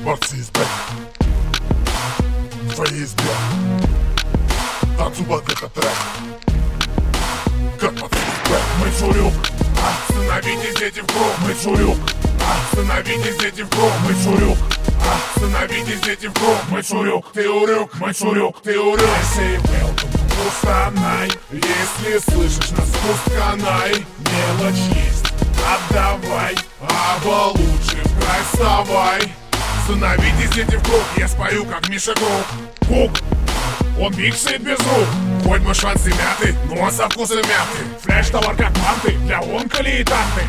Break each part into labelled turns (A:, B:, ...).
A: Борцы из бэк в твоей избе. Танцубат это трек. Как борцы из бэк. Мы чурюк. Становитесь, дети, в круг. Мы чурюк. Становитесь, дети, в круг. Мы чурюк. Становитесь, дети, в круг. Мы чурюк. Ты урюк. Мы чурюк. Ты урюк. I say welcome. Устанай. Если слышишь нас, пусканай. Мелочь есть. Отдавай, аба лучше в край вставай. Становитесь, дети, в круг. Я спою, как Миша Круг. Кук, он миксит без рук. Хоть мы шансы мяты, но со вкусом мяты. Флеш-товар как манты для онколи и танты.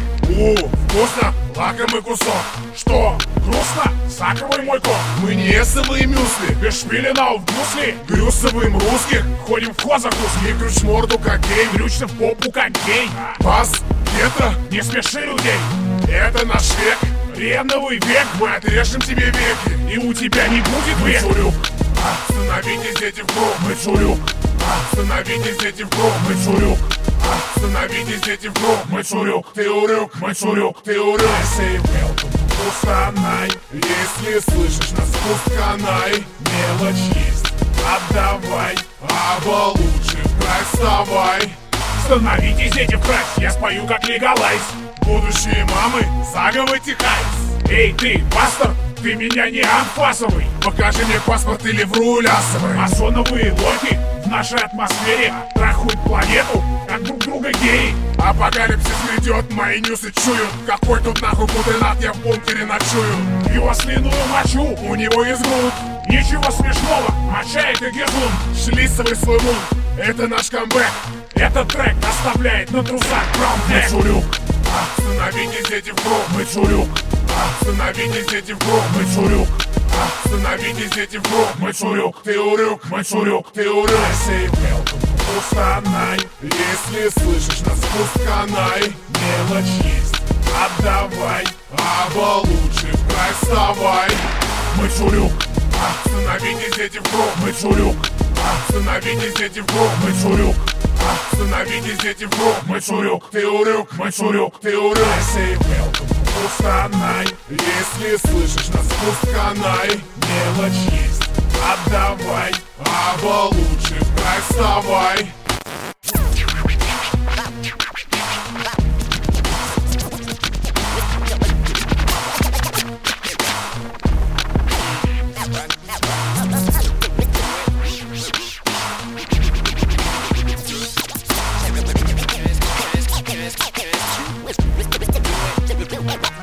A: Вкусно, лакомый кусок. Что, грустно? Саковый мой кот. Мы не эсовые мюсли, без шпилена в гусли. Брюсовым русских, ходим в хозакуски. Ключ морду как гей, ключно в попу как гей. Бас, это не смеши людей. Это наш век, реновый век. Мы отрежем тебе веки, и у тебя не будет век. Мы чурюк. Становитесь, дети, в круг. Мы чурюк. Становитесь, дети, в круг. Мы чурюк. Становитесь, дети, в круг. Мы чурюк. Ты урюк. Мы чурюк. Ты урюк. I say welcome. Устанай. Если слышишь нас, пусканай. Мелочь есть. Отдавай, аба лучше в край вставай. Становитесь, дети, в край. Я спою, как Легалайз. Будущие мамы, заговор Техайс. Эй, ты, пастор, ты меня не анфасовый. Покажи мне паспорт или вру лясовый. Масоновые лохи в нашей атмосфере трахают планету, как друг друга геи. Апокалипсис грядет, мои ньюсы чуют. Какой тут нахуй путенат, я в бункере ночую. Его слиную мочу, у него из груд. Ничего смешного, моча это гезун. Шлисовый свой мун, это наш камбэк. Этот трек оставляет на трусах брауннек. Мы чурюк. Становитесь, дети, в круг. Мы чурюк. Становитесь, дети, в круг. Мы чурюк. Становитесь, дети, в круг. Мы чурюк. Ты урюк. Мы чурюк. Ты урюк. I say welcome. Устанай. Если слышишь нас, пусканай. Мелочь есть. Отдавай, аба лучше в край вставай. Мы чурюк. Становитесь, дети, в круг. Мы чурюк. Становитесь, дети, в круг. Мы чурюк. Становитесь, дети, в круг. Мы чурюк. Ты урюк. Мы чурюк. Ты урюк. I say welcome. Устанай. Если слышишь нас, пусканай. Мелочь есть. Отдавай, аба лучше в край вставай.
B: With